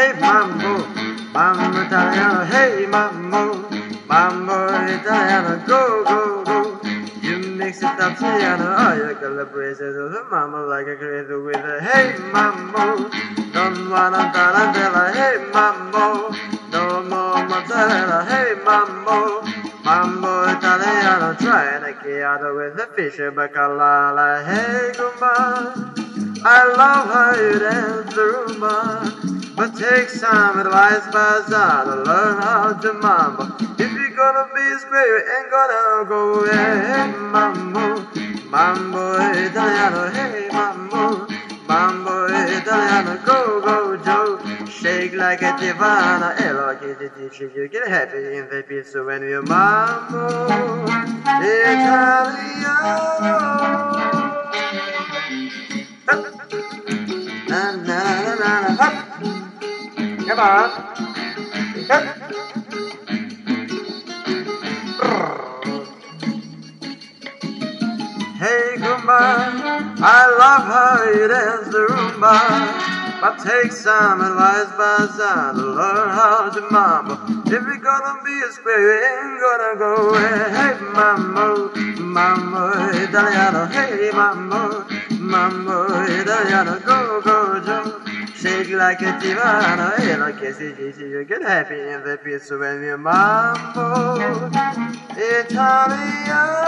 hey mambo, mambo Italiano, hey mambo, mambo Italiano, go, go, go. You mix it up, piano, oh, you collaborate with the mambo like a creator with a hey mambo. Don't wanna tarantella, hey mambo, no more mozzarella, hey mambo, mambo Italiano, try a chiaro with a fish bacala, hey gumba. I love how you dance the rumba, but take some advice, Bazaar, to learn how to mambo. If you're gonna be square, you ain't gonna go, hey mambo, mambo Italiano, hey mambo, mambo Italiano, go, go, Joe, shake like a divana, hello, kitty, teacher, you get happy in the pizza when you mambo Italiano. Na na na na na, hop. Come on. Hop. Hey Goomba, I love how you dance the rumba, but take some advice, Bazaar, to learn how to mambo. If you're gonna be a square, you ain't gonna go. Hey mambo, mambo Italiano, hey mambo, mambo Italiano, go, go, Joe. Shake like a divana, hey, like a CGC, you get happy in the pizza when you mambo Italiano.